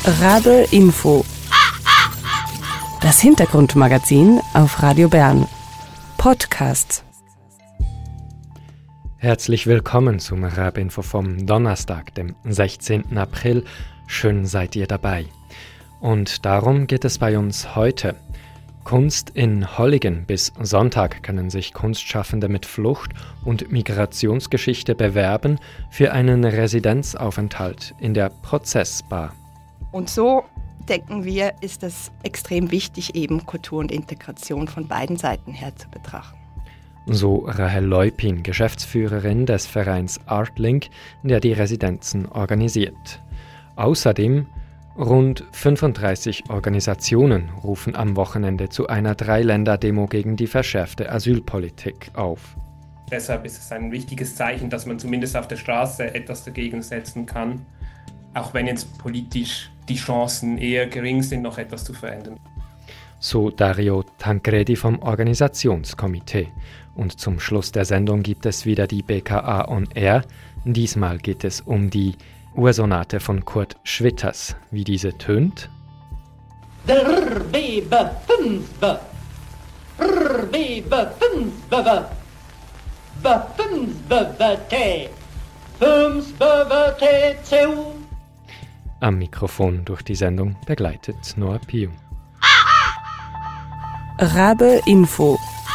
Rabe Info. Das Hintergrundmagazin auf Radio Bern. Podcast. Herzlich willkommen zum Rabe Info vom Donnerstag, dem 16. April. Schön seid ihr dabei. Und darum geht es bei uns heute. Kunst in Holligen. Bis Sonntag können sich Kunstschaffende mit Flucht- und Migrationsgeschichte bewerben für einen Residenzaufenthalt in der Prozessbar. Und so denken wir, ist es extrem wichtig, eben Kultur und Integration von beiden Seiten her zu betrachten. So Rahel Leupin, Geschäftsführerin des Vereins Artlink, der die Residenzen organisiert. Außerdem rund 35 Organisationen rufen am Wochenende zu einer 3-Länder-Demo gegen die verschärfte Asylpolitik auf. Deshalb ist es ein wichtiges Zeichen, dass man zumindest auf der Straße etwas dagegen setzen kann, auch wenn jetzt politisch die Chancen eher gering sind, noch etwas zu verändern. So Dario Tancredi vom Organisationskomitee. Und zum Schluss der Sendung gibt es wieder die BKA on Air. Diesmal geht es um die Ursonate von Kurt Schwitters. Wie diese tönt? Am Mikrofon durch die Sendung begleitet Noah Piu. Rabe Info.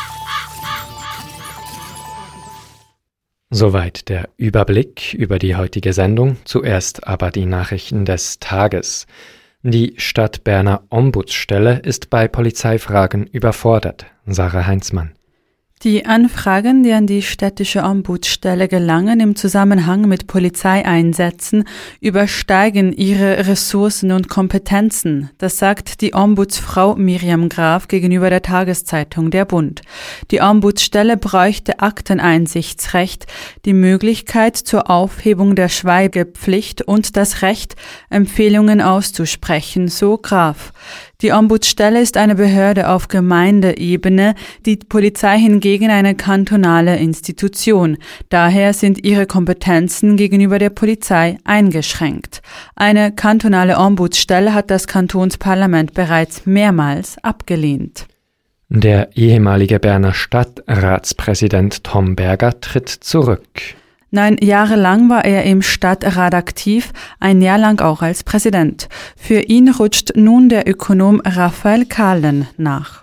Soweit der Überblick über die heutige Sendung. Zuerst aber die Nachrichten des Tages. Die Stadtberner Ombudsstelle ist bei Polizeifragen überfordert. Sarah Heinzmann. Die Anfragen, die an die städtische Ombudsstelle gelangen im Zusammenhang mit Polizeieinsätzen, übersteigen ihre Ressourcen und Kompetenzen. Das sagt die Ombudsfrau Miriam Graf gegenüber der Tageszeitung Der Bund. Die Ombudsstelle bräuchte Akteneinsichtsrecht, die Möglichkeit zur Aufhebung der Schweigepflicht und das Recht, Empfehlungen auszusprechen, so Graf. Die Ombudsstelle ist eine Behörde auf Gemeindeebene, die Polizei hingegen eine kantonale Institution. Daher sind ihre Kompetenzen gegenüber der Polizei eingeschränkt. Eine kantonale Ombudsstelle hat das Kantonsparlament bereits mehrmals abgelehnt. Der ehemalige Berner Stadtratspräsident Tom Berger tritt zurück. 9 Jahre lang war er im Stadtrat aktiv, 1 Jahr lang auch als Präsident. Für ihn rutscht nun der Ökonom Raphael Kahlen nach.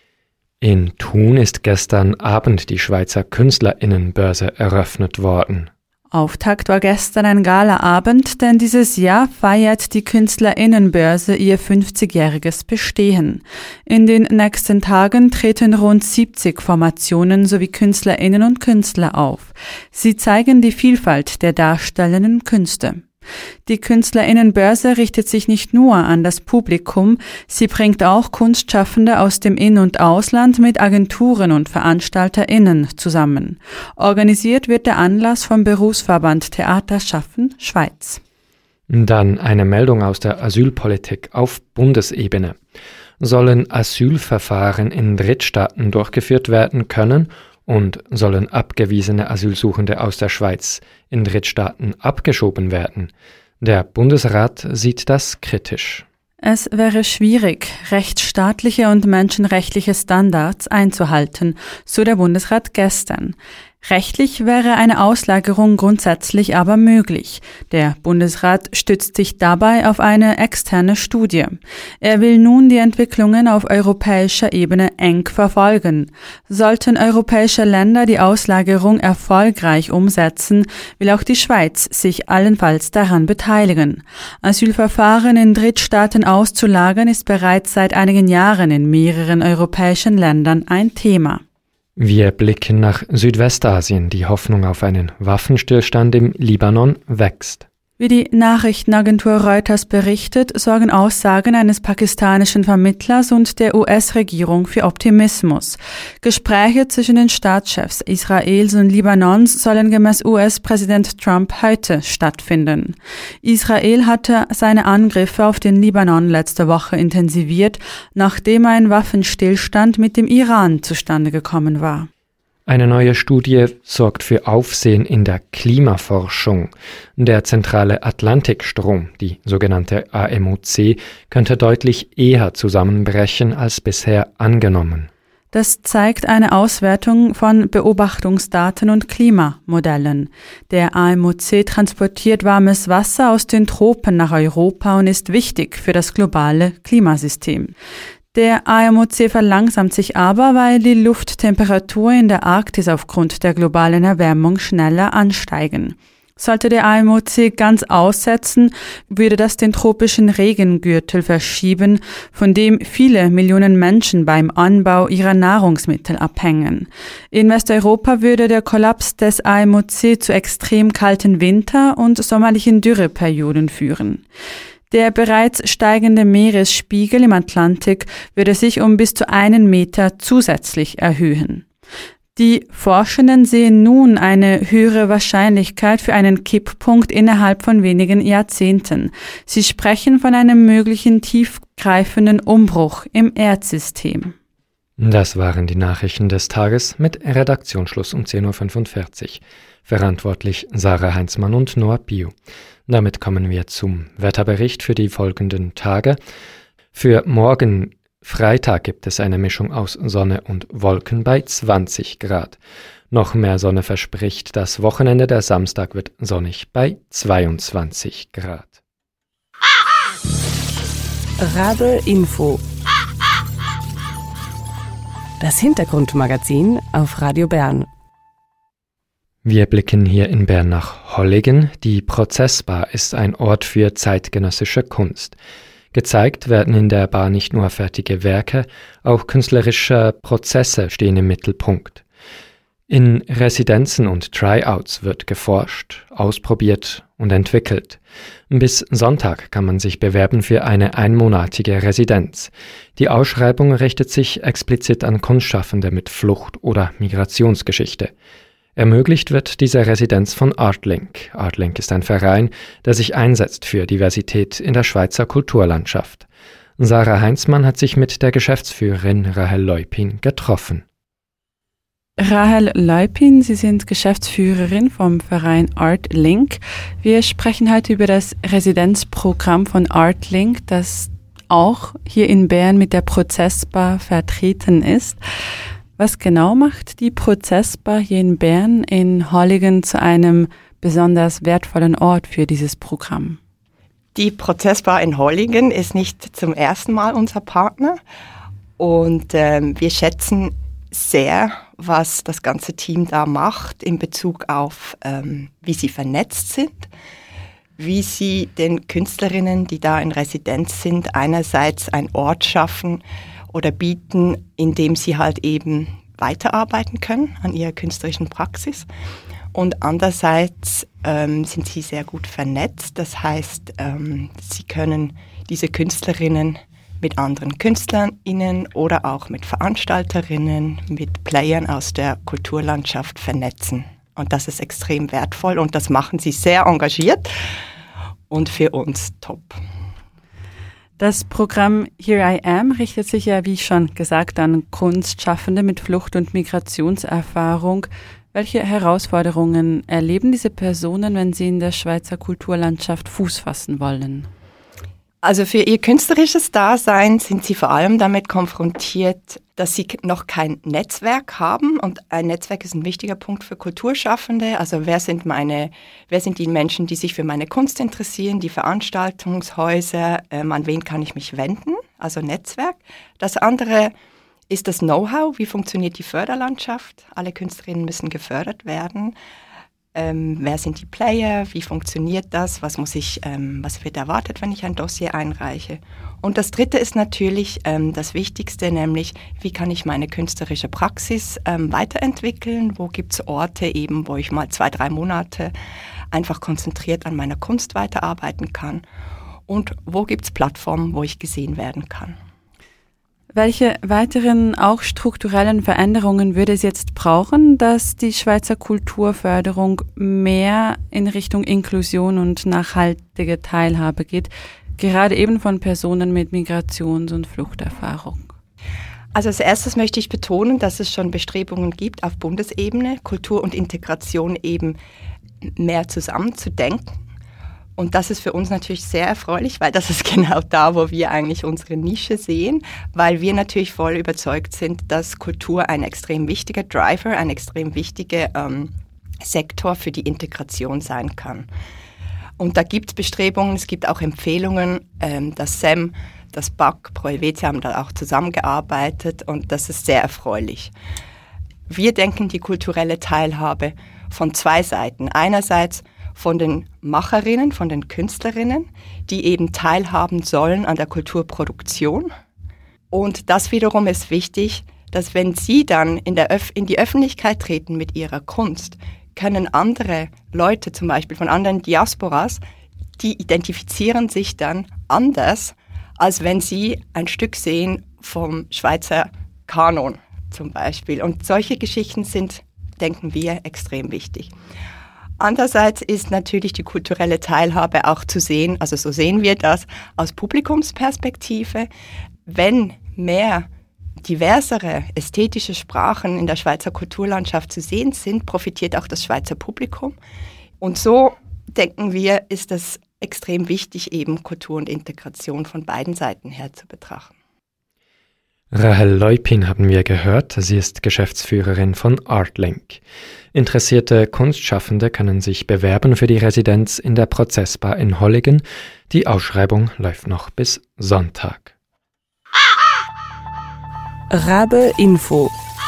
In Thun ist gestern Abend die Schweizer KünstlerInnenbörse eröffnet worden. Auftakt war gestern ein Galaabend, denn dieses Jahr feiert die KünstlerInnenbörse ihr 50-jähriges Bestehen. In den nächsten Tagen treten rund 70 Formationen sowie KünstlerInnen und Künstler auf. Sie zeigen die Vielfalt der darstellenden Künste. Die KünstlerInnenbörse richtet sich nicht nur an das Publikum, sie bringt auch Kunstschaffende aus dem In- und Ausland mit Agenturen und VeranstalterInnen zusammen. Organisiert wird der Anlass vom Berufsverband Theater Schaffen Schweiz. Dann eine Meldung aus der Asylpolitik auf Bundesebene. Sollen Asylverfahren in Drittstaaten durchgeführt werden können und sollen abgewiesene Asylsuchende aus der Schweiz in Drittstaaten abgeschoben werden? Der Bundesrat sieht das kritisch. Es wäre schwierig, rechtsstaatliche und menschenrechtliche Standards einzuhalten, so der Bundesrat gestern. Rechtlich wäre eine Auslagerung grundsätzlich aber möglich. Der Bundesrat stützt sich dabei auf eine externe Studie. Er will nun die Entwicklungen auf europäischer Ebene eng verfolgen. Sollten europäische Länder die Auslagerung erfolgreich umsetzen, will auch die Schweiz sich allenfalls daran beteiligen. Asylverfahren in Drittstaaten auszulagern ist bereits seit einigen Jahren in mehreren europäischen Ländern ein Thema. Wir blicken nach Südwestasien. Die Hoffnung auf einen Waffenstillstand im Libanon wächst. Wie die Nachrichtenagentur Reuters berichtet, sorgen Aussagen eines pakistanischen Vermittlers und der US-Regierung für Optimismus. Gespräche zwischen den Staatschefs Israels und Libanons sollen gemäß US-Präsident Trump heute stattfinden. Israel hatte seine Angriffe auf den Libanon letzte Woche intensiviert, nachdem ein Waffenstillstand mit dem Iran zustande gekommen war. Eine neue Studie sorgt für Aufsehen in der Klimaforschung. Der zentrale Atlantikstrom, die sogenannte AMOC, könnte deutlich eher zusammenbrechen als bisher angenommen. Das zeigt eine Auswertung von Beobachtungsdaten und Klimamodellen. Der AMOC transportiert warmes Wasser aus den Tropen nach Europa und ist wichtig für das globale Klimasystem. Der AMOC verlangsamt sich aber, weil die Lufttemperatur in der Arktis aufgrund der globalen Erwärmung schneller ansteigen. Sollte der AMOC ganz aussetzen, würde das den tropischen Regengürtel verschieben, von dem viele Millionen Menschen beim Anbau ihrer Nahrungsmittel abhängen. In Westeuropa würde der Kollaps des AMOC zu extrem kalten Winter- und sommerlichen Dürreperioden führen. Der bereits steigende Meeresspiegel im Atlantik würde sich um bis zu 1 Meter zusätzlich erhöhen. Die Forschenden sehen nun eine höhere Wahrscheinlichkeit für einen Kipppunkt innerhalb von wenigen Jahrzehnten. Sie sprechen von einem möglichen tiefgreifenden Umbruch im Erdsystem. Das waren die Nachrichten des Tages mit Redaktionsschluss um 10.45 Uhr. Verantwortlich Sarah Heinzmann und Noah Pio. Damit kommen wir zum Wetterbericht für die folgenden Tage. Für morgen Freitag gibt es eine Mischung aus Sonne und Wolken bei 20 Grad. Noch mehr Sonne verspricht das Wochenende. Der Samstag wird sonnig bei 22 Grad. Rabe Info. Das Hintergrundmagazin auf Radio Bern. Wir blicken hier in Bern nach Holligen. Die Prozessbar ist ein Ort für zeitgenössische Kunst. Gezeigt werden in der Bar nicht nur fertige Werke, auch künstlerische Prozesse stehen im Mittelpunkt. In Residenzen und Tryouts wird geforscht, ausprobiert und entwickelt. Bis Sonntag kann man sich bewerben für eine einmonatige Residenz. Die Ausschreibung richtet sich explizit an Kunstschaffende mit Flucht- oder Migrationsgeschichte. Ermöglicht wird diese Residenz von Artlink. Artlink ist ein Verein, der sich einsetzt für Diversität in der Schweizer Kulturlandschaft. Sarah Heinzmann hat sich mit der Geschäftsführerin Rahel Leupin getroffen. Rahel Leupin, Sie sind Geschäftsführerin vom Verein Artlink. Wir sprechen heute über das Residenzprogramm von Artlink, das auch hier in Bern mit der Prozessbar vertreten ist. Was genau macht die Prozessbar hier in Bern in Holligen zu einem besonders wertvollen Ort für dieses Programm? Die Prozessbar in Holligen ist nicht zum ersten Mal unser Partner und wir schätzen sehr, was das ganze Team da macht in Bezug auf, wie sie vernetzt sind, wie sie den Künstlerinnen, die da in Residenz sind, einerseits einen Ort schaffen oder bieten, in dem sie halt eben weiterarbeiten können an ihrer künstlerischen Praxis. Und andererseits sind sie sehr gut vernetzt. Das heißt, sie können diese Künstlerinnen mit anderen KünstlerInnen oder auch mit Veranstalterinnen, mit Playern aus der Kulturlandschaft vernetzen. Und das ist extrem wertvoll und das machen sie sehr engagiert und für uns top. Das Programm Here I Am richtet sich ja, wie schon gesagt, an Kunstschaffende mit Flucht- und Migrationserfahrung. Welche Herausforderungen erleben diese Personen, wenn sie in der Schweizer Kulturlandschaft Fuß fassen wollen? Also für ihr künstlerisches Dasein sind sie vor allem damit konfrontiert, dass sie noch kein Netzwerk haben. Und ein Netzwerk ist ein wichtiger Punkt für Kulturschaffende. Also wer sind die Menschen, die sich für meine Kunst interessieren, die Veranstaltungshäuser, an wen kann ich mich wenden? Also Netzwerk. Das andere ist das Know-how. Wie funktioniert die Förderlandschaft? Alle Künstlerinnen müssen gefördert werden. Wer sind die Player? Wie funktioniert das? Was wird erwartet, wenn ich ein Dossier einreiche? Und das Dritte ist natürlich das Wichtigste, nämlich wie kann ich meine künstlerische Praxis weiterentwickeln? Wo gibt es Orte eben, wo ich mal 2-3 Monate einfach konzentriert an meiner Kunst weiterarbeiten kann? Und wo gibt es Plattformen, wo ich gesehen werden kann? Welche weiteren, auch strukturellen Veränderungen würde es jetzt brauchen, dass die Schweizer Kulturförderung mehr in Richtung Inklusion und nachhaltige Teilhabe geht, gerade eben von Personen mit Migrations- und Fluchterfahrung? Also als erstes möchte ich betonen, dass es schon Bestrebungen gibt, auf Bundesebene Kultur und Integration eben mehr zusammenzudenken. Und das ist für uns natürlich sehr erfreulich, weil das ist genau da, wo wir eigentlich unsere Nische sehen, weil wir natürlich voll überzeugt sind, dass Kultur ein extrem wichtiger Driver, ein extrem wichtiger Sektor für die Integration sein kann. Und da gibt es Bestrebungen, es gibt auch Empfehlungen, das SEM, das BAK, Pro Helvetia haben da auch zusammengearbeitet und das ist sehr erfreulich. Wir denken die kulturelle Teilhabe von zwei Seiten. Einerseits von den Macherinnen, von den Künstlerinnen, die eben teilhaben sollen an der Kulturproduktion. Und das wiederum ist wichtig, dass wenn sie dann in die Öffentlichkeit treten mit ihrer Kunst, können andere Leute, zum Beispiel von anderen Diasporas, die identifizieren sich dann anders, als wenn sie ein Stück sehen vom Schweizer Kanon zum Beispiel. Und solche Geschichten sind, denken wir, extrem wichtig. Andererseits ist natürlich die kulturelle Teilhabe auch zu sehen, also so sehen wir das aus Publikumsperspektive. Wenn mehr diversere ästhetische Sprachen in der Schweizer Kulturlandschaft zu sehen sind, profitiert auch das Schweizer Publikum. Und so denken wir, ist es extrem wichtig, eben Kultur und Integration von beiden Seiten her zu betrachten. Rahel Leupin haben wir gehört, sie ist Geschäftsführerin von Artlink. Interessierte Kunstschaffende können sich bewerben für die Residenz in der Prozessbar in Holligen. Die Ausschreibung läuft noch bis Sonntag. Rabe Info.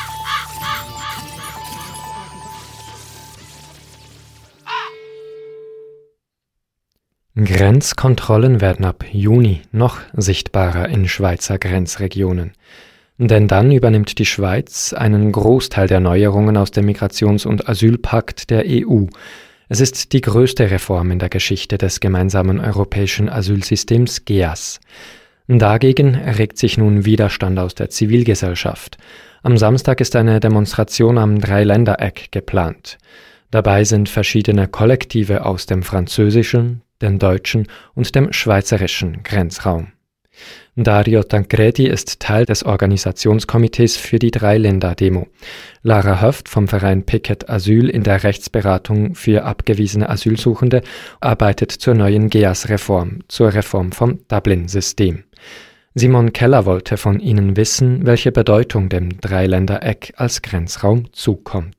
Grenzkontrollen werden ab Juni noch sichtbarer in Schweizer Grenzregionen. Denn dann übernimmt die Schweiz einen Großteil der Neuerungen aus dem Migrations- und Asylpakt der EU. Es ist die größte Reform in der Geschichte des gemeinsamen europäischen Asylsystems GEAS. Dagegen erregt sich nun Widerstand aus der Zivilgesellschaft. Am Samstag ist eine Demonstration am Dreiländereck geplant. Dabei sind verschiedene Kollektive aus dem französischen, dem deutschen und dem schweizerischen Grenzraum. Dario Tancredi ist Teil des Organisationskomitees für die Dreiländer-Demo. Lara Höft vom Verein Picket Asyl in der Rechtsberatung für abgewiesene Asylsuchende arbeitet zur neuen GEAS-Reform, zur Reform vom Dublin-System. Simon Keller wollte von ihnen wissen, welche Bedeutung dem Dreiländereck als Grenzraum zukommt.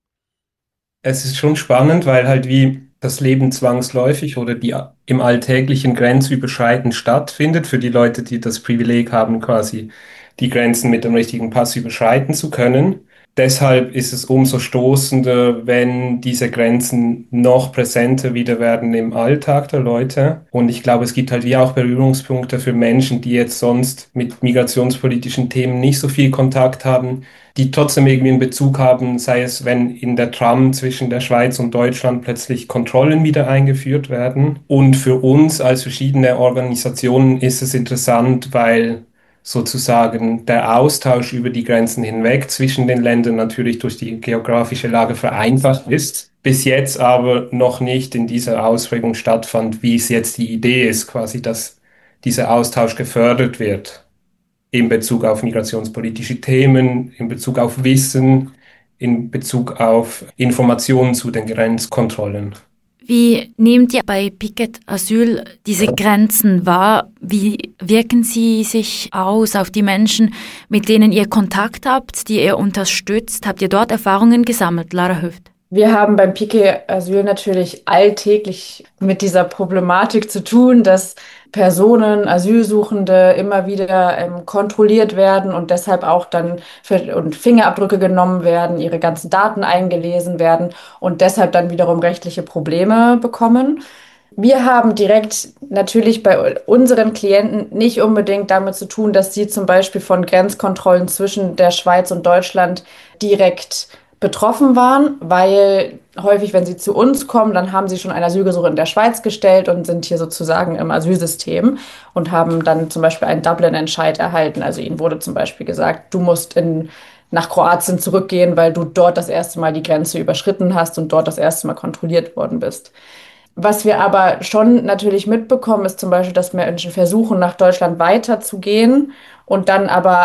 Es ist schon spannend, weil halt wie das Leben zwangsläufig oder die im alltäglichen Grenzüberschreiten stattfindet, für die Leute, die das Privileg haben, quasi die Grenzen mit dem richtigen Pass überschreiten zu können. Deshalb ist es umso stoßender, wenn diese Grenzen noch präsenter wieder werden im Alltag der Leute. Und ich glaube, es gibt halt wie auch Berührungspunkte für Menschen, die jetzt sonst mit migrationspolitischen Themen nicht so viel Kontakt haben, die trotzdem irgendwie einen Bezug haben, sei es, wenn in der Tram zwischen der Schweiz und Deutschland plötzlich Kontrollen wieder eingeführt werden. Und für uns als verschiedene Organisationen ist es interessant, weil sozusagen der Austausch über die Grenzen hinweg zwischen den Ländern natürlich durch die geografische Lage vereinfacht ist, bis jetzt aber noch nicht in dieser Ausprägung stattfand, wie es jetzt die Idee ist, quasi, dass dieser Austausch gefördert wird in Bezug auf migrationspolitische Themen, in Bezug auf Wissen, in Bezug auf Informationen zu den Grenzkontrollen. Wie nehmt ihr bei Picket Asyl diese Grenzen wahr? Wie wirken sie sich aus auf die Menschen, mit denen ihr Kontakt habt, die ihr unterstützt? Habt ihr dort Erfahrungen gesammelt, Lara Höft? Wir haben beim Picket Asyl natürlich alltäglich mit dieser Problematik zu tun, dass Personen, Asylsuchende immer wieder kontrolliert werden und deshalb auch dann Fingerabdrücke genommen werden, ihre ganzen Daten eingelesen werden und deshalb dann wiederum rechtliche Probleme bekommen. Wir haben direkt natürlich bei unseren Klienten nicht unbedingt damit zu tun, dass sie zum Beispiel von Grenzkontrollen zwischen der Schweiz und Deutschland direkt betroffen waren, weil häufig, wenn sie zu uns kommen, dann haben sie schon ein Asylgesuch in der Schweiz gestellt und sind hier sozusagen im Asylsystem und haben dann zum Beispiel einen Dublin-Entscheid erhalten. Also ihnen wurde zum Beispiel gesagt, du musst nach Kroatien zurückgehen, weil du dort das erste Mal die Grenze überschritten hast und dort das erste Mal kontrolliert worden bist. Was wir aber schon natürlich mitbekommen, ist zum Beispiel, dass Menschen versuchen, nach Deutschland weiterzugehen und dann aber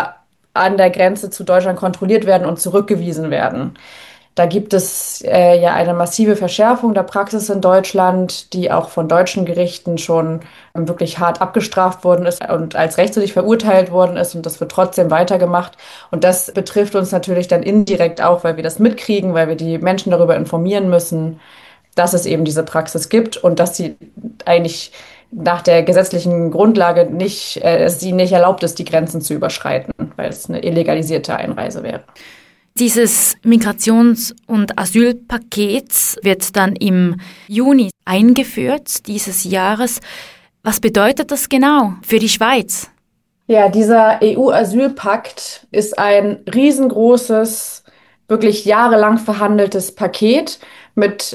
an der Grenze zu Deutschland kontrolliert werden und zurückgewiesen werden. Da gibt es ja eine massive Verschärfung der Praxis in Deutschland, die auch von deutschen Gerichten schon wirklich hart abgestraft worden ist und als rechtswidrig verurteilt worden ist. Und das wird trotzdem weitergemacht. Und das betrifft uns natürlich dann indirekt auch, weil wir das mitkriegen, weil wir die Menschen darüber informieren müssen, dass es eben diese Praxis gibt und dass sie eigentlich nach der gesetzlichen Grundlage sie nicht erlaubt ist, die Grenzen zu überschreiten, weil es eine illegalisierte Einreise wäre. Dieses Migrations- und Asylpaket wird dann im Juni eingeführt dieses Jahres. Was bedeutet das genau für die Schweiz? Ja, dieser EU-Asylpakt ist ein riesengroßes, wirklich jahrelang verhandeltes Paket mit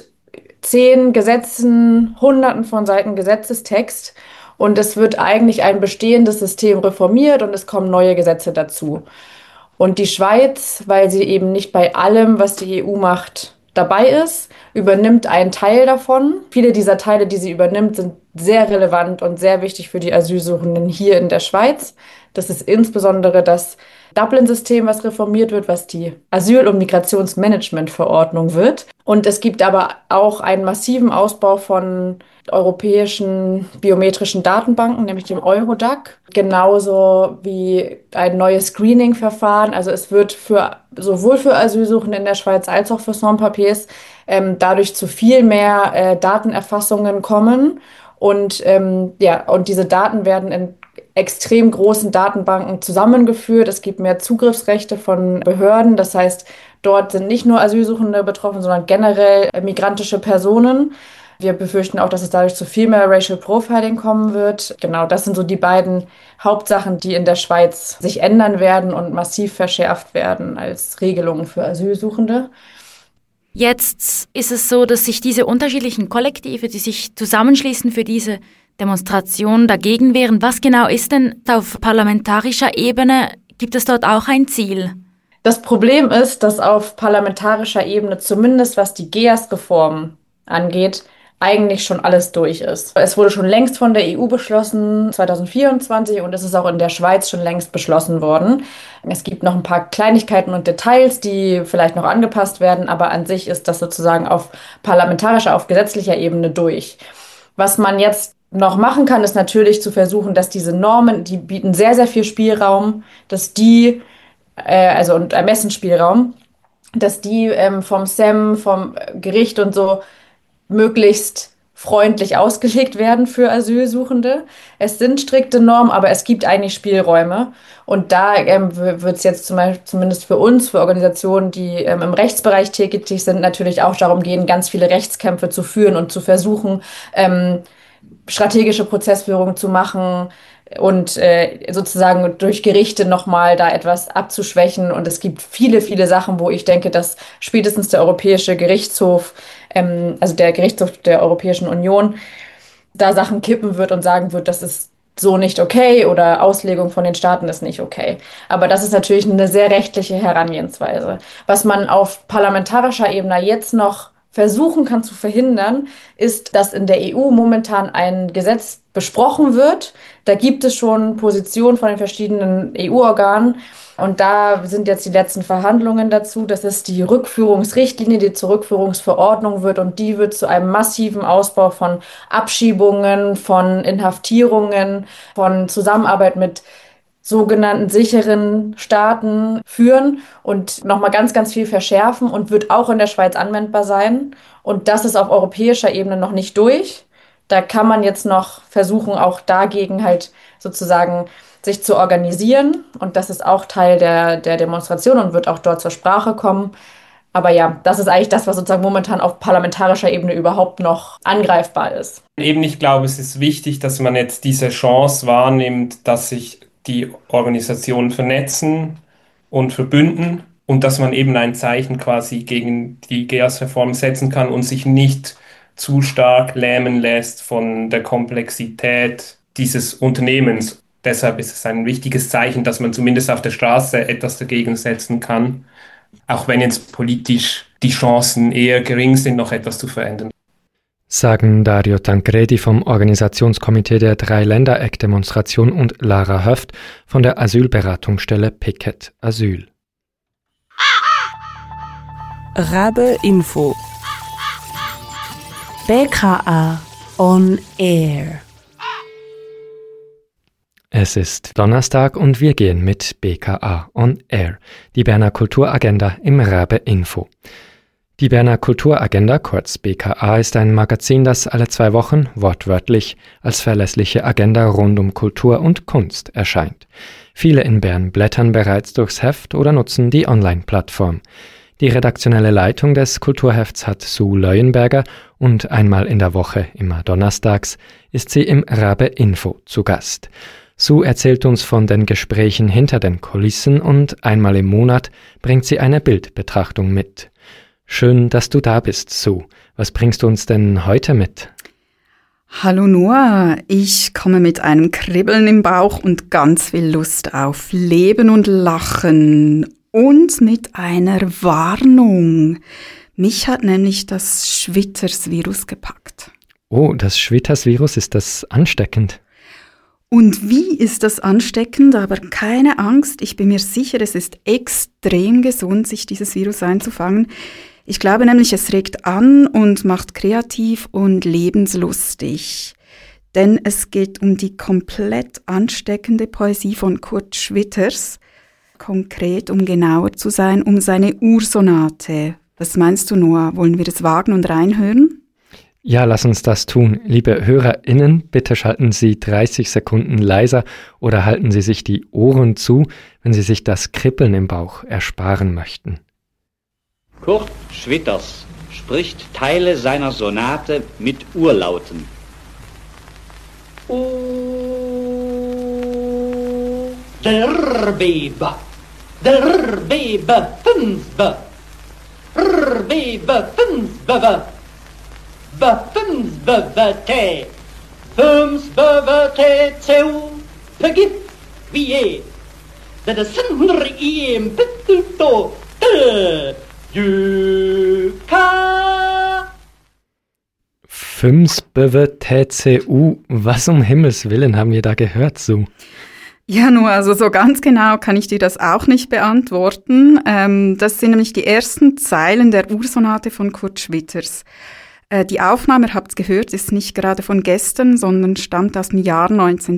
10 Gesetzen, Hunderten von Seiten Gesetzestext. Und es wird eigentlich ein bestehendes System reformiert und es kommen neue Gesetze dazu. Und die Schweiz, weil sie eben nicht bei allem, was die EU macht, dabei ist, übernimmt einen Teil davon. Viele dieser Teile, die sie übernimmt, sind sehr relevant und sehr wichtig für die Asylsuchenden hier in der Schweiz. Das ist insbesondere das Dublin-System, was reformiert wird, was die Asyl- und Migrationsmanagement-Verordnung wird. Und es gibt aber auch einen massiven Ausbau von europäischen biometrischen Datenbanken, nämlich dem Eurodac, genauso wie ein neues Screening-Verfahren. Also es wird sowohl für Asylsuchende in der Schweiz als auch für Sans-Papiers dadurch zu viel mehr Datenerfassungen kommen. Und diese Daten werden in extrem großen Datenbanken zusammengeführt. Es gibt mehr Zugriffsrechte von Behörden. Das heißt, dort sind nicht nur Asylsuchende betroffen, sondern generell migrantische Personen. Wir befürchten auch, dass es dadurch zu viel mehr Racial Profiling kommen wird. Genau, das sind so die beiden Hauptsachen, die in der Schweiz sich ändern werden und massiv verschärft werden als Regelungen für Asylsuchende. Jetzt ist es so, dass sich diese unterschiedlichen Kollektive, die sich zusammenschließen für diese Demonstration dagegen wehren. Was genau ist denn auf parlamentarischer Ebene? Gibt es dort auch ein Ziel? Das Problem ist, dass auf parlamentarischer Ebene, zumindest was die GEAS-Reform angeht, eigentlich schon alles durch ist. Es wurde schon längst von der EU beschlossen, 2024, und es ist auch in der Schweiz schon längst beschlossen worden. Es gibt noch ein paar Kleinigkeiten und Details, die vielleicht noch angepasst werden, aber an sich ist das sozusagen auf parlamentarischer, auf gesetzlicher Ebene durch. Was man jetzt noch machen kann, ist natürlich zu versuchen, dass diese Normen, die bieten sehr, sehr viel Spielraum, dass die, und Ermessensspielraum, dass die vom SEM, vom Gericht und so möglichst freundlich ausgelegt werden für Asylsuchende. Es sind strikte Normen, aber es gibt eigentlich Spielräume. Und da wird es jetzt zumindest für uns, für Organisationen, die im Rechtsbereich tätig sind, natürlich auch darum gehen, ganz viele Rechtskämpfe zu führen und zu versuchen, strategische Prozessführung zu machen und sozusagen durch Gerichte nochmal da etwas abzuschwächen. Und es gibt viele, viele Sachen, wo ich denke, dass spätestens der Europäische Gerichtshof, also der Gerichtshof der Europäischen Union, da Sachen kippen wird und sagen wird, das ist so nicht okay oder Auslegung von den Staaten ist nicht okay. Aber das ist natürlich eine sehr rechtliche Herangehensweise. Was man auf parlamentarischer Ebene jetzt noch versuchen kann zu verhindern, ist, dass in der EU momentan ein Gesetz besprochen wird. Da gibt es schon Positionen von den verschiedenen EU-Organen. Und da sind jetzt die letzten Verhandlungen dazu. Das ist die Rückführungsrichtlinie, die zur Rückführungsverordnung wird. Und die wird zu einem massiven Ausbau von Abschiebungen, von Inhaftierungen, von Zusammenarbeit mit sogenannten sicheren Staaten führen und nochmal ganz, ganz viel verschärfen und wird auch in der Schweiz anwendbar sein. Und das ist auf europäischer Ebene noch nicht durch. Da kann man jetzt noch versuchen, auch dagegen halt sozusagen sich zu organisieren. Und das ist auch Teil der Demonstration und wird auch dort zur Sprache kommen. Aber ja, das ist eigentlich das, was sozusagen momentan auf parlamentarischer Ebene überhaupt noch angreifbar ist. Eben, ich glaube, es ist wichtig, dass man jetzt diese Chance wahrnimmt, dass sich die Organisationen vernetzen und verbünden und dass man eben ein Zeichen quasi gegen die GEAS-Reform setzen kann und sich nicht zu stark lähmen lässt von der Komplexität dieses Unternehmens. Deshalb ist es ein wichtiges Zeichen, dass man zumindest auf der Straße etwas dagegen setzen kann, auch wenn jetzt politisch die Chancen eher gering sind, noch etwas zu verändern. sagen Dario Tancredi vom Organisationskomitee der Dreiländereck-Demonstration und Lara Höft von der Asylberatungsstelle Picket Asyl. Rabe Info BKA on Air. Es ist Donnerstag und wir gehen mit BKA on Air, die Berner Kulturagenda im Rabe Info. Die Berner Kulturagenda, kurz BKA, ist ein Magazin, das alle 2 Wochen wortwörtlich als verlässliche Agenda rund um Kultur und Kunst erscheint. Viele in Bern blättern bereits durchs Heft oder nutzen die Online-Plattform. Die redaktionelle Leitung des Kulturhefts hat Sue Leuenberger und einmal in der Woche, immer donnerstags, ist sie im Rabe Info zu Gast. Sue erzählt uns von den Gesprächen hinter den Kulissen und einmal im Monat bringt sie eine Bildbetrachtung mit. Schön, dass du da bist, Sue. Was bringst du uns denn heute mit? Hallo Noah, ich komme mit einem Kribbeln im Bauch und ganz viel Lust auf Leben und Lachen und mit einer Warnung. Mich hat nämlich das Schwitters-Virus gepackt. Oh, das Schwitters-Virus, ist das ansteckend? Und wie ist das ansteckend? Aber keine Angst, ich bin mir sicher, es ist extrem gesund, sich dieses Virus einzufangen. Ich glaube nämlich, es regt an und macht kreativ und lebenslustig. Denn es geht um die komplett ansteckende Poesie von Kurt Schwitters. Konkret, um genauer zu sein, um seine Ursonate. Was meinst du, Noah? Wollen wir es wagen und reinhören? Ja, lass uns das tun. Liebe HörerInnen, bitte schalten Sie 30 Sekunden leiser oder halten Sie sich die Ohren zu, wenn Sie sich das Kribbeln im Bauch ersparen möchten. Kurt Schwitters spricht Teile seiner Sonate mit Urlauten. Der Bebe, fünfbe, Bebe, fünfbe, fünfbe, fünfbe, Zeu, vergib, wie je, das sind im Pittelto, Jüka. Fünfbe TCU, was um Himmels Willen haben wir da gehört, Sue? Ja, nur also so ganz genau kann ich dir das auch nicht beantworten. Das sind nämlich die ersten Zeilen der Ursonate von Kurt Schwitters. Die Aufnahme, ihr habt es gehört, ist nicht gerade von gestern, sondern stammt aus dem Jahr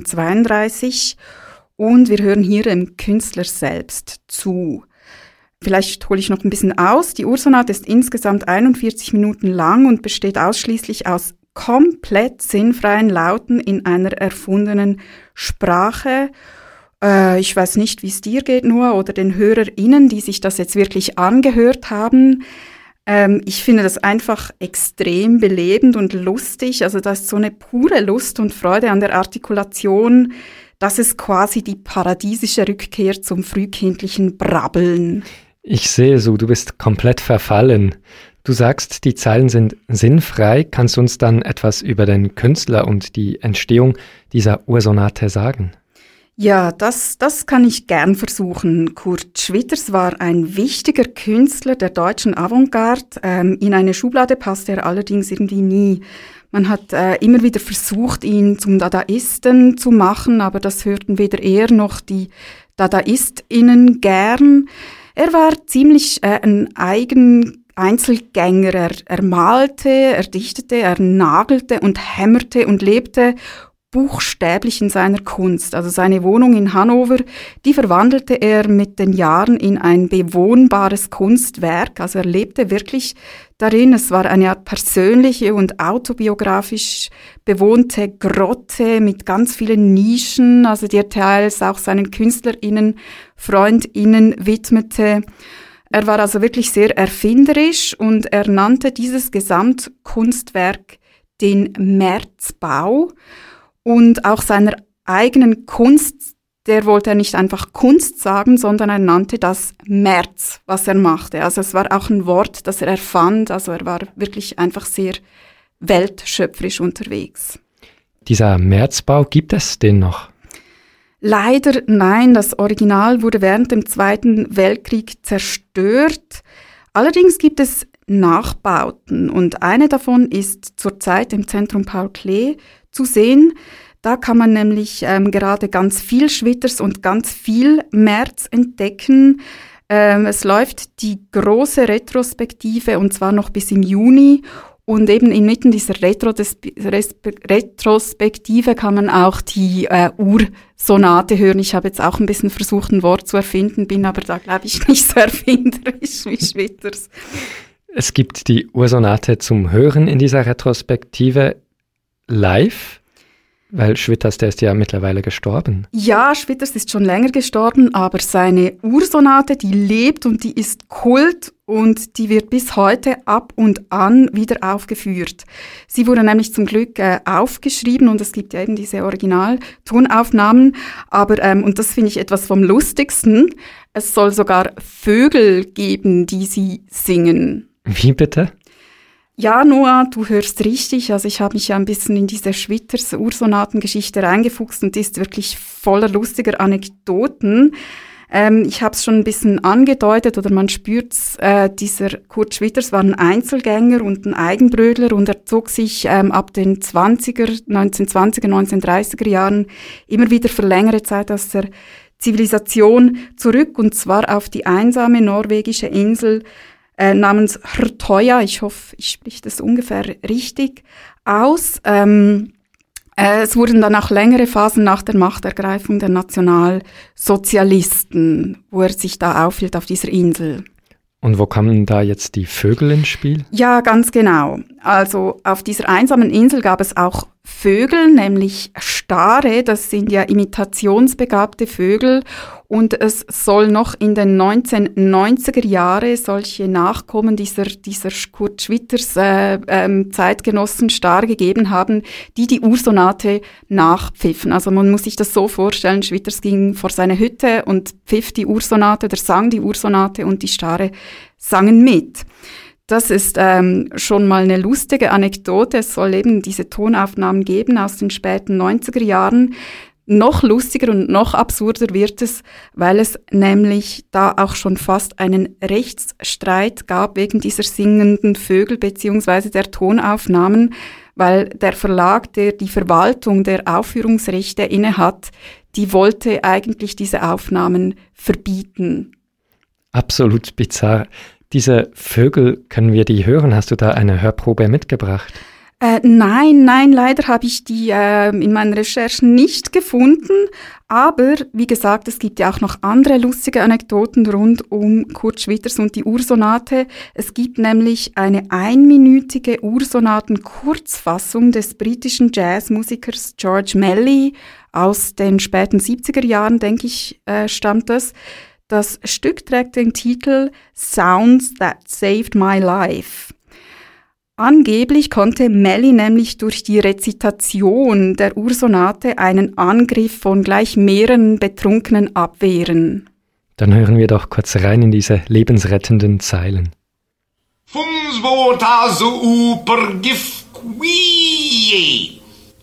1932 und wir hören hier dem Künstler selbst zu. Vielleicht hole ich noch ein bisschen aus. Die Ursonate ist insgesamt 41 Minuten lang und besteht ausschließlich aus komplett sinnfreien Lauten in einer erfundenen Sprache. Ich weiß nicht, wie es dir geht, Noah, oder den HörerInnen, die sich das jetzt wirklich angehört haben. Ich finde das einfach extrem belebend und lustig. Also da ist so eine pure Lust und Freude an der Artikulation. Das ist quasi die paradiesische Rückkehr zum frühkindlichen Brabbeln. Ich sehe, Sue, du bist komplett verfallen. Du sagst, die Zeilen sind sinnfrei. Kannst du uns dann etwas über den Künstler und die Entstehung dieser Ursonate sagen? Ja, das kann ich gern versuchen. Kurt Schwitters war ein wichtiger Künstler der deutschen Avantgarde. In eine Schublade passte er allerdings irgendwie nie. Man hat immer wieder versucht, ihn zum Dadaisten zu machen, aber das hörten weder er noch die DadaistInnen gern. Er war ziemlich ein Einzelgänger. Er malte, er dichtete, er nagelte und hämmerte und lebte buchstäblich in seiner Kunst. Also seine Wohnung in Hannover, die verwandelte er mit den Jahren in ein bewohnbares Kunstwerk. Also er lebte wirklich darin. Es war eine Art persönliche und autobiografisch bewohnte Grotte mit ganz vielen Nischen, also die er teils auch seinen KünstlerInnen, FreundInnen widmete. Er war also wirklich sehr erfinderisch und er nannte dieses Gesamtkunstwerk den Märzbau. Und auch seiner eigenen Kunst, der wollte er nicht einfach Kunst sagen, sondern er nannte das März, was er machte. Also es war auch ein Wort, das er erfand. Also er war wirklich einfach sehr weltschöpferisch unterwegs. Dieser Märzbau, gibt es den noch? Leider nein, das Original wurde während dem Zweiten Weltkrieg zerstört. Allerdings gibt es Nachbauten. Und eine davon ist zurzeit im Zentrum Paul Klee zu sehen. Da kann man nämlich gerade ganz viel Schwitters und ganz viel März entdecken. Es läuft die große Retrospektive und zwar noch bis im Juni. Und eben inmitten dieser Retrospektive kann man auch die Ursonate hören. Ich habe jetzt auch ein bisschen versucht, ein Wort zu erfinden, bin aber da, glaube ich, nicht so erfinderisch wie Schwitters. Es gibt die Ursonate zum Hören in dieser Retrospektive live, weil Schwitters, der ist ja mittlerweile gestorben. Ja, Schwitters ist schon länger gestorben, aber seine Ursonate, die lebt und die ist Kult und die wird bis heute ab und an wieder aufgeführt. Sie wurde nämlich zum Glück aufgeschrieben und es gibt ja eben diese Originaltonaufnahmen, aber, und das finde ich etwas vom Lustigsten, es soll sogar Vögel geben, die sie singen. Wie bitte? Ja, Noah, du hörst richtig. Also ich habe mich ja ein bisschen in diese Schwitters-Ursonatengeschichte reingefuchst und die ist wirklich voller lustiger Anekdoten. Ich habe es schon ein bisschen angedeutet oder man spürt's. Dieser Kurt Schwitters war ein Einzelgänger und ein Eigenbrötler und er zog sich ab den 1920er, 1930er Jahren immer wieder für längere Zeit aus der Zivilisation zurück und zwar auf die einsame norwegische Insel namens Hrtøya, ich hoffe, ich spreche das ungefähr richtig aus. Es wurden dann auch längere Phasen nach der Machtergreifung der Nationalsozialisten, wo er sich da aufhielt auf dieser Insel. Und wo kamen da jetzt die Vögel ins Spiel? Ja, ganz genau. Also auf dieser einsamen Insel gab es auch Vögel, nämlich Stare, das sind ja imitationsbegabte Vögel und es soll noch in den 1990er Jahren solche Nachkommen dieser Kurt Schwitters Zeitgenossen Stare gegeben haben, die Ursonate nachpfiffen. Also man muss sich das so vorstellen, Schwitters ging vor seine Hütte und pfiff die Ursonate oder sang die Ursonate und die Stare sangen mit. Das ist schon mal eine lustige Anekdote. Es soll eben diese Tonaufnahmen geben aus den späten 90er Jahren. Noch lustiger und noch absurder wird es, weil es nämlich da auch schon fast einen Rechtsstreit gab wegen dieser singenden Vögel beziehungsweise der Tonaufnahmen, weil der Verlag, der die Verwaltung der Aufführungsrechte innehat, die wollte eigentlich diese Aufnahmen verbieten. Absolut bizarr. Diese Vögel, können wir die hören? Hast du da eine Hörprobe mitgebracht? Nein, leider habe ich die in meinen Recherchen nicht gefunden. Aber wie gesagt, es gibt ja auch noch andere lustige Anekdoten rund um Kurt Schwitters und die Ursonate. Es gibt nämlich eine einminütige Ursonaten-Kurzfassung des britischen Jazzmusikers George Melly aus den späten 70er Jahren, denke ich, stammt das. Das Stück trägt den Titel Sounds That Saved My Life. Angeblich konnte Melly nämlich durch die Rezitation der Ursonate einen Angriff von gleich mehreren Betrunkenen abwehren. Dann hören wir doch kurz rein in diese lebensrettenden Zeilen. Fumsvota so uper gif qui.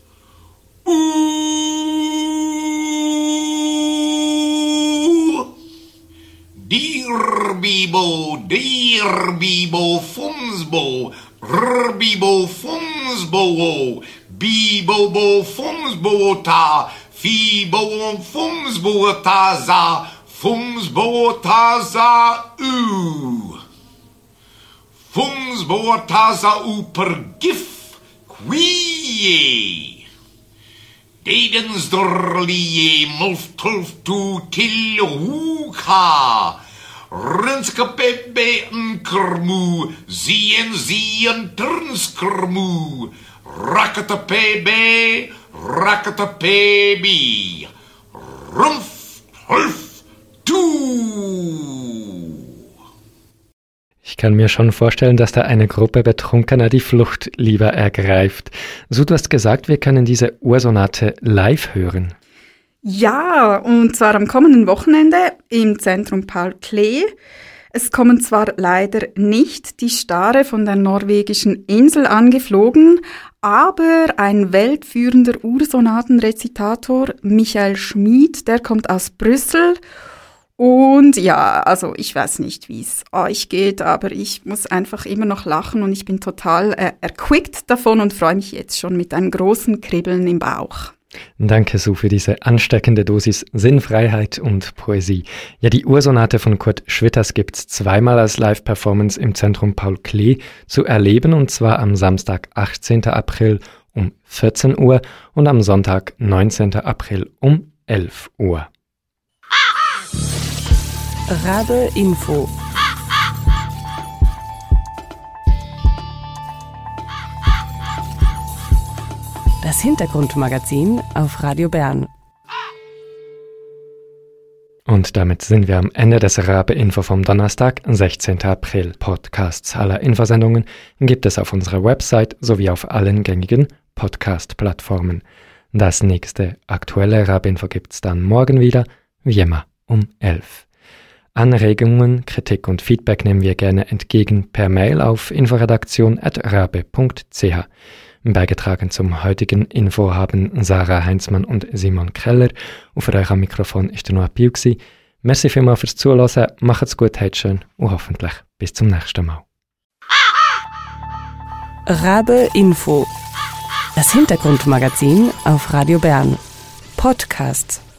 Dear Bibo, Fumsbo, Rbibo, Fumsbo, Bibo, Fumsbo, ta, Fibo, Fumsbo, ta, za, Fumsbo, ta, za, Fumsbo, ta, za, per gif, qui. Dedens drlie, mulftulf tu til hoeka. Rinske bebe nkermu, zien turnskermu. Rakkete pebe, rakkete pebi. Rumpf, hulf, tu. Ich kann mir schon vorstellen, dass da eine Gruppe Betrunkener die Flucht lieber ergreift. So, du hast gesagt, wir können diese Ursonate live hören. Ja, und zwar am kommenden Wochenende im Zentrum Paul Klee. Es kommen zwar leider nicht die Stare von der norwegischen Insel angeflogen, aber ein weltführender Ursonatenrezitator, Michael Schmid, der kommt aus Brüssel Und ja, also ich weiß nicht, wie es euch geht, aber ich muss einfach immer noch lachen und ich bin total erquickt davon und freue mich jetzt schon mit einem großen Kribbeln im Bauch. Danke, Sue, für diese ansteckende Dosis Sinnfreiheit und Poesie. Ja, die Ursonate von Kurt Schwitters gibt's zweimal als Live-Performance im Zentrum Paul Klee zu erleben, und zwar am Samstag, 18. April um 14 Uhr und am Sonntag, 19. April um 11 Uhr. Rabe Info. Das Hintergrundmagazin auf Radio Bern. Und damit sind wir am Ende des Rabe-Info vom Donnerstag, 16. April. Podcasts aller Infosendungen gibt es auf unserer Website sowie auf allen gängigen Podcast-Plattformen. Das nächste aktuelle Rabe-Info gibt's dann morgen wieder, wie immer um 11. Anregungen, Kritik und Feedback nehmen wir gerne entgegen per Mail auf inforedaktion@rabe.ch. Beigetragen zum heutigen Info haben Sarah Heinzmann und Simon Keller. Und für euch am Mikrofon ist der Noah Piu gsi. Merci vielmals fürs Zuhören, macht's gut, habt schön und hoffentlich bis zum nächsten Mal. Rabe Info. Das Hintergrundmagazin auf Radio Bern. Podcasts.